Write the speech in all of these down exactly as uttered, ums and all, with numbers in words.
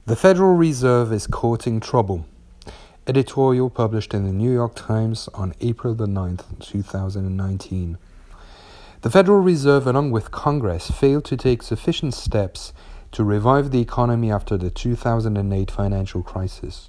The Federal Reserve is courting trouble. Editorial published in the New York Times on April the ninth, two thousand nineteen. The Federal Reserve, along with Congress, failed to take sufficient steps to revive the economy after the two thousand eight financial crisis.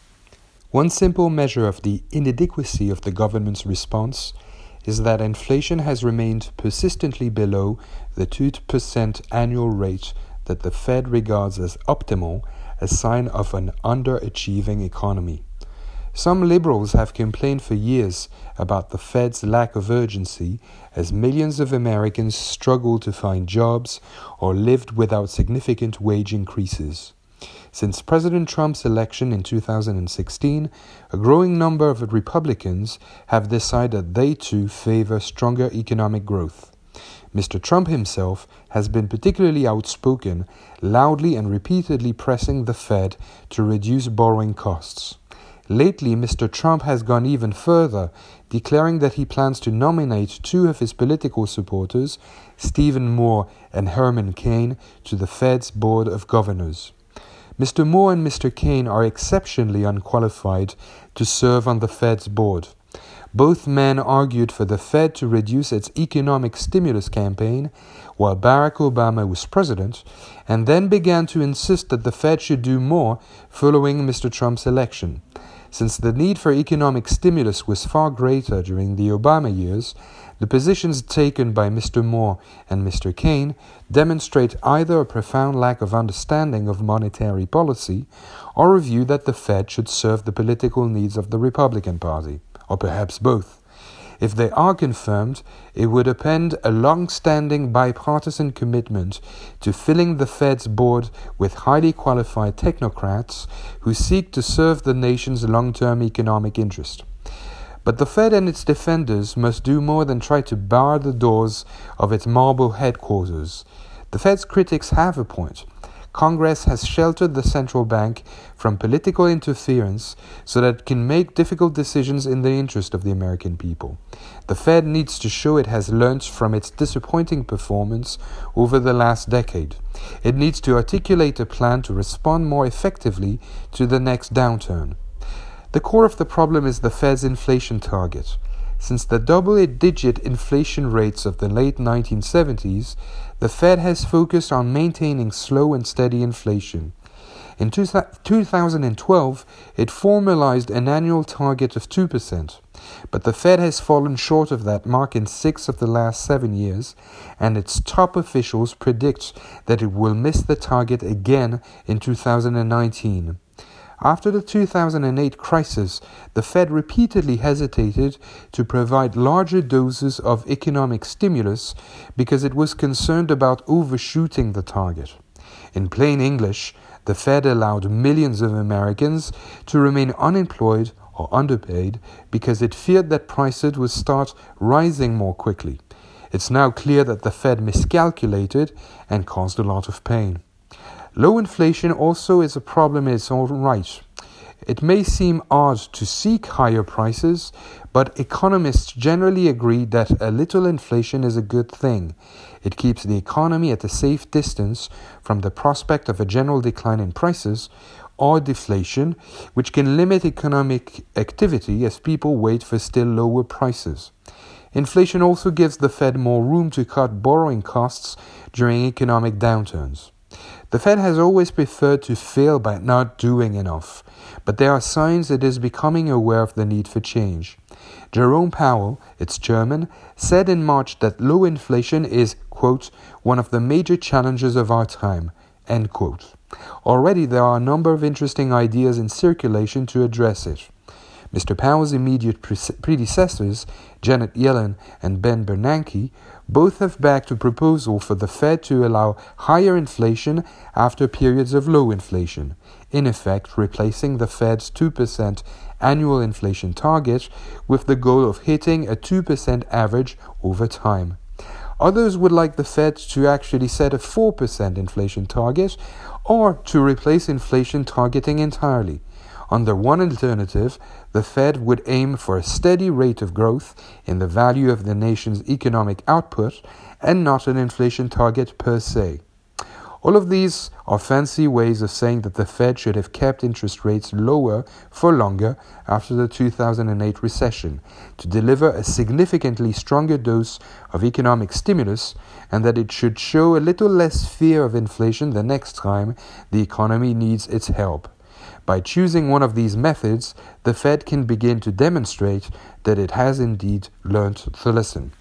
One simple measure of the inadequacy of the government's response is that inflation has remained persistently below the two percent annual rate that the Fed regards as optimal, a sign of an underachieving economy. Some liberals have complained for years about the Fed's lack of urgency as millions of Americans struggle to find jobs or lived without significant wage increases. Since President Trump's election in two thousand sixteen, a growing number of Republicans have decided they too favor stronger economic growth. Mister Trump himself has been particularly outspoken, loudly and repeatedly pressing the Fed to reduce borrowing costs. Lately, Mister Trump has gone even further, declaring that he plans to nominate two of his political supporters, Stephen Moore and Herman Cain, to the Fed's Board of Governors. Mister Moore and Mister Cain are exceptionally unqualified to serve on the Fed's board. Both men argued for the Fed to reduce its economic stimulus campaign while Barack Obama was president, and then began to insist that the Fed should do more following Mister Trump's election. Since the need for economic stimulus was far greater during the Obama years, the positions taken by Mister Moore and Mister Cain demonstrate either a profound lack of understanding of monetary policy or a view that the Fed should serve the political needs of the Republican Party, or perhaps both. If they are confirmed, it would append a long-standing bipartisan commitment to filling the Fed's board with highly qualified technocrats who seek to serve the nation's long-term economic interest. But the Fed and its defenders must do more than try to bar the doors of its marble headquarters. The Fed's critics have a point. Congress has sheltered the central bank from political interference so that it can make difficult decisions in the interest of the American people. The Fed needs to show it has learnt from its disappointing performance over the last decade. It needs to articulate a plan to respond more effectively to the next downturn. The core of the problem is the Fed's inflation target. Since the double-digit inflation rates of the late nineteen seventies, the Fed has focused on maintaining slow and steady inflation. In two thousand twelve, it formalized an annual target of two percent, but the Fed has fallen short of that mark in six of the last seven years, and its top officials predict that it will miss the target again in two thousand nineteen. After the two thousand eight crisis, the Fed repeatedly hesitated to provide larger doses of economic stimulus because it was concerned about overshooting the target. In plain English, the Fed allowed millions of Americans to remain unemployed or underpaid because it feared that prices would start rising more quickly. It's now clear that the Fed miscalculated and caused a lot of pain. Low inflation also is a problem in its own right. It may seem odd to seek higher prices, but economists generally agree that a little inflation is a good thing. It keeps the economy at a safe distance from the prospect of a general decline in prices or deflation, which can limit economic activity as people wait for still lower prices. Inflation also gives the Fed more room to cut borrowing costs during economic downturns. The Fed has always preferred to fail by not doing enough, but there are signs it is becoming aware of the need for change. Jerome Powell, its chairman, said in March that low inflation is, quote, one of the major challenges of our time, end quote. Already there are a number of interesting ideas in circulation to address it. Mister Powell's immediate predecessors, Janet Yellen and Ben Bernanke, both have backed a proposal for the Fed to allow higher inflation after periods of low inflation, in effect replacing the Fed's two percent annual inflation target with the goal of hitting a two percent average over time. Others would like the Fed to actually set a four percent inflation target or to replace inflation targeting entirely. Under one alternative, the Fed would aim for a steady rate of growth in the value of the nation's economic output and not an inflation target per se. All of these are fancy ways of saying that the Fed should have kept interest rates lower for longer after the two thousand eight recession to deliver a significantly stronger dose of economic stimulus, and that it should show a little less fear of inflation the next time the economy needs its help. By choosing one of these methods, the Fed can begin to demonstrate that it has indeed learned the lesson.